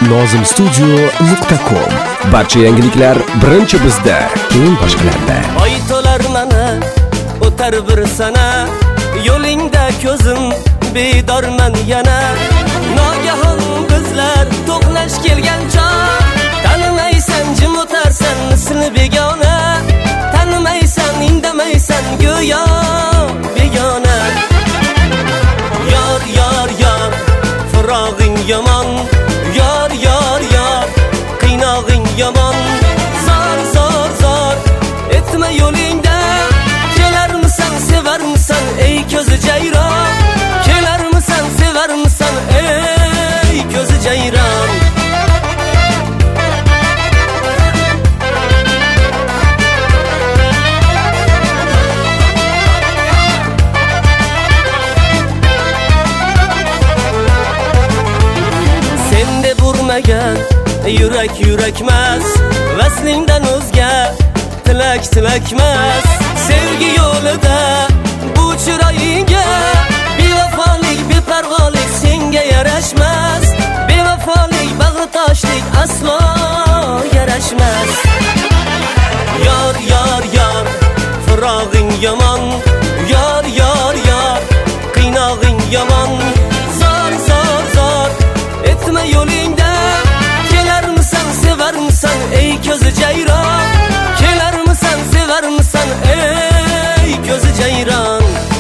nozimstudio.com. Barcha yangiliklar birinchi bizda, keyin boshqalarda. Oy to'lar mana o'tar bir sana, yo'lingda ko'zim bedorman yana. Nogahon bizlar to'qnash kelgan chog', tanimaysan jim o'tarsan misli begona, tanimaysan indamaysan go'yo begona. Yor yor yor firog'ing yomon, yor yor yor qiynog'ing yomon. Zor zor zor etma yo'lingda, kelarmisan sevarmisan ey ko'zi jayron, kelarmisan sevarmisan ey ko'zi jayron. Sende burmagan yurak yurakmas, vaslingdan o'zga tilak tilakmas. Sevgi yo'lida bu chiroyingga bevafolik beparvolik senga yarashmas, bevafolik bag'ritoshlik aslo yarashmas. Yor yor yor firog'ing yomon, yor yor yor qiynog'ing yomon. Zor zor zor etma yo'lingda, kelarmisan sevarmisan ey ko'zi jayron, kelarmisan sevarmisan ey ko'zi jayron.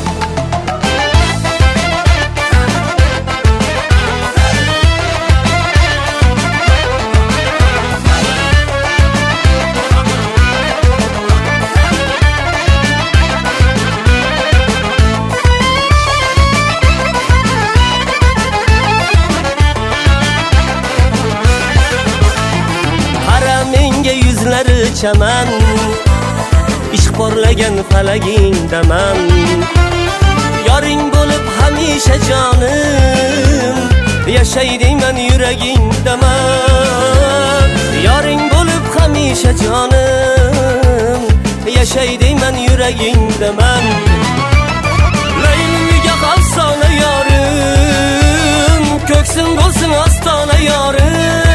Yuzlari chaman, ishq porlagan falagingdaman. Yoring bo'lib hamisha jonim, yashay deyman yuragingdaman. Yoring bo'lib hamisha jonim, yashay deyman yuragingdaman. Layliga afsona yorim, ko'ksim bo'lsin ostona yorim.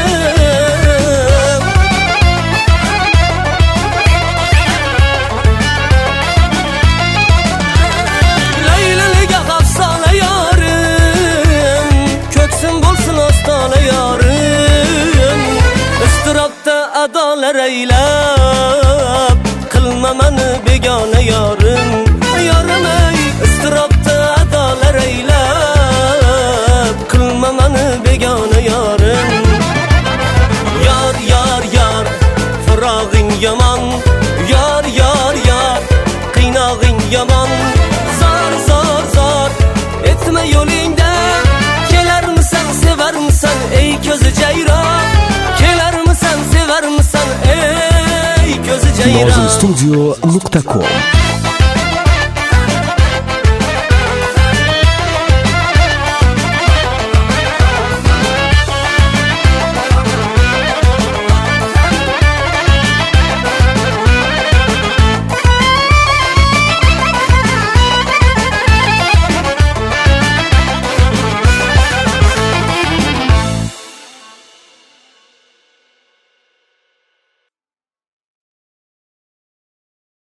Adolar aylab qilma mani begona yorim, yorim ey. Istirobda adolar aylab qilma mani begona yorim. Yor yor yor firog'ing yomon, yor yor yor qiynog'ing yomon. Zor zor zor etma yo'lingda, kelarmisan sevarmisan ey ko'zi jayron, kelarmisan sevarmisan ey ko'zi jayron. nozimstudio.com